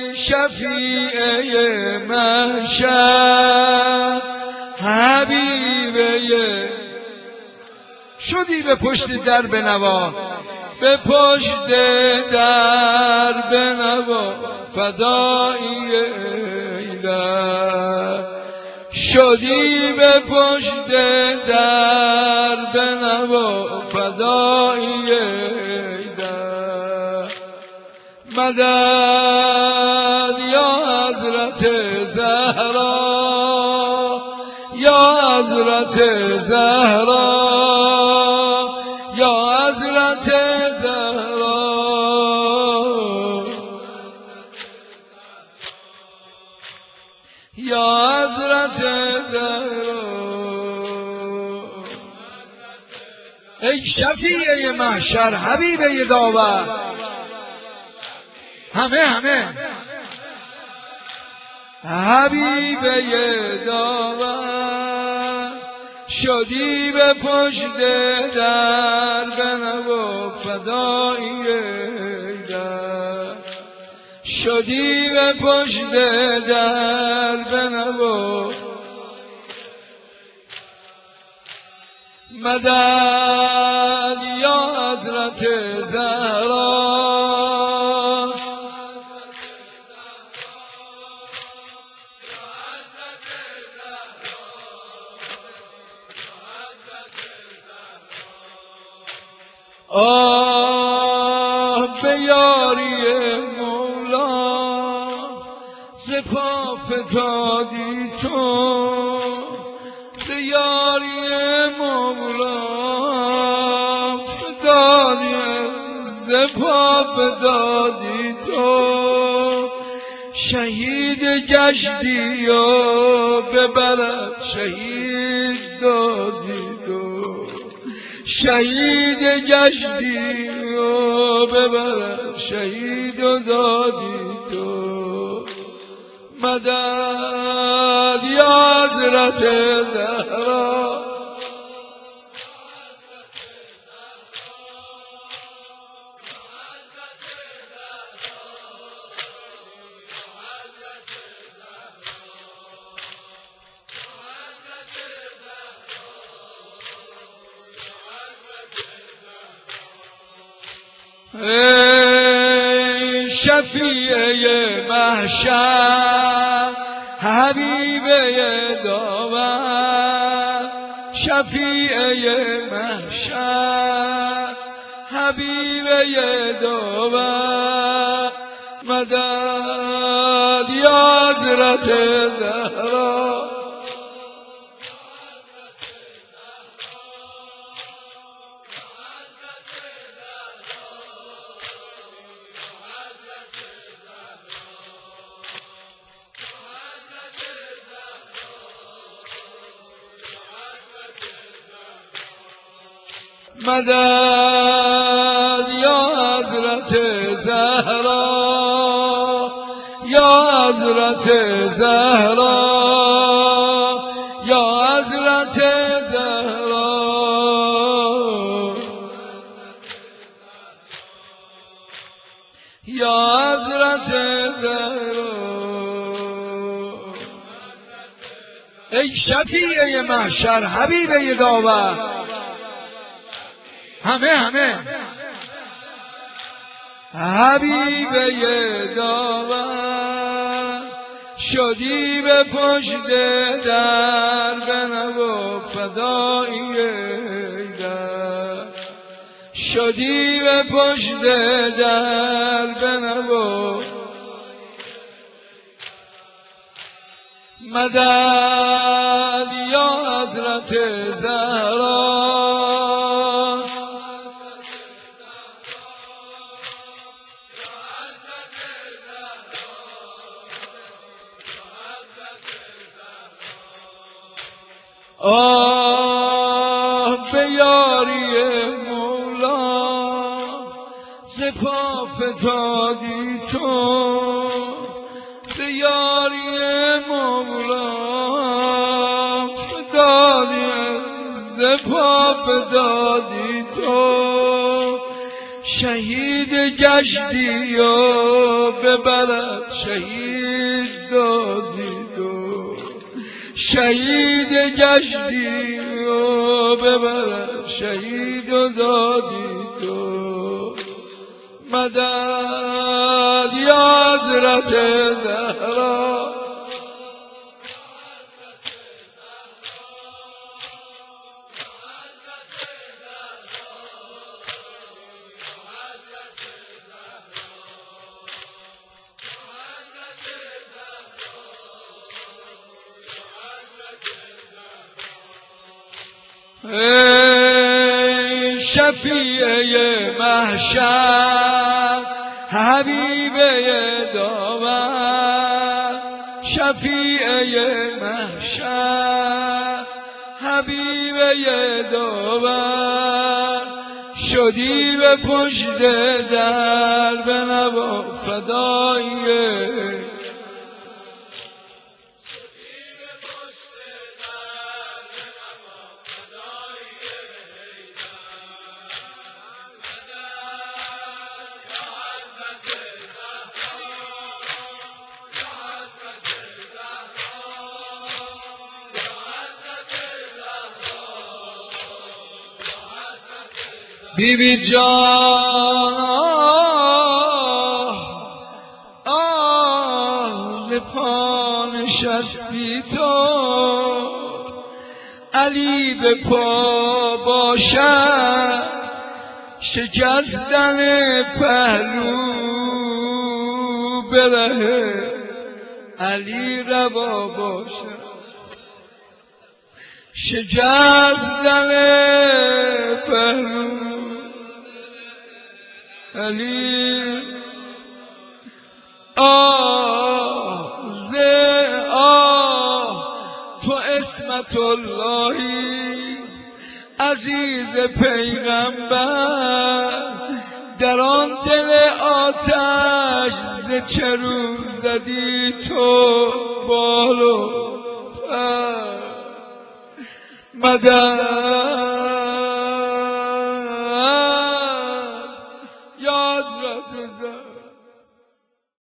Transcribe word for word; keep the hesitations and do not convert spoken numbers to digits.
شفیع محشر حبیبه شدی به پشت در بنوا به پشت در بنوا فدایی ایدر شدی به پشت در بنوا فدایی ایدر مدد یا حضرت زهرا یا حضرت زهرا یا حضرت زهرا یا حضرت زهرا ای شفیع محشر حبیب داور همه همه حبیب داور شدی به پشت در بنوا فدایی در شدی به پشت در بنوا مدد یا حضرت زهرا آه به یاری مولا ز پا فتادی تو به یاری مولا فتادی ز پا فتادی تو شهید گشتی و ببرد شهید دادی تو شهید گشتی و ببرد شهید و دادی تو مدد یا حضرت زهرا ای شفیع محشر حبیب داور شفیع محشر حبیب داور مدد یا حضرت زهرا مدد یا حضرت زهرا یا حضرت زهرا یا حضرت زهرا یا حضرت زهرا ای شفیع محشر حبیب داور همه همه حبیب داور شدی به پشت در بنوا فدایی در شدی به پشت در بنوا مدد یا حضرت زهرا آه به یاری مولا ز پا فتادی تو به یاری مولا فتادی ز پا فتادی تو شهید گشتی و ببرد شهید دادی تو، شهید گشتی و ببرد شهید دادی تو. مدد یا حضرت زهرا، ای شفیع محشر حبیب داور، شفیع محشر حبیب داور، شدی به پشت در بنوا فدایی. بی بی جان آه ز پا نشستی تو، علی به پا باشد شکستن پهلو، بره علی روا باشد شکستن پهلو. علی آه ز آه تو اسمت اللهی عزیز پیغمبر، در آن دل آتش ز چه رو زدی تو بال و پر. مدد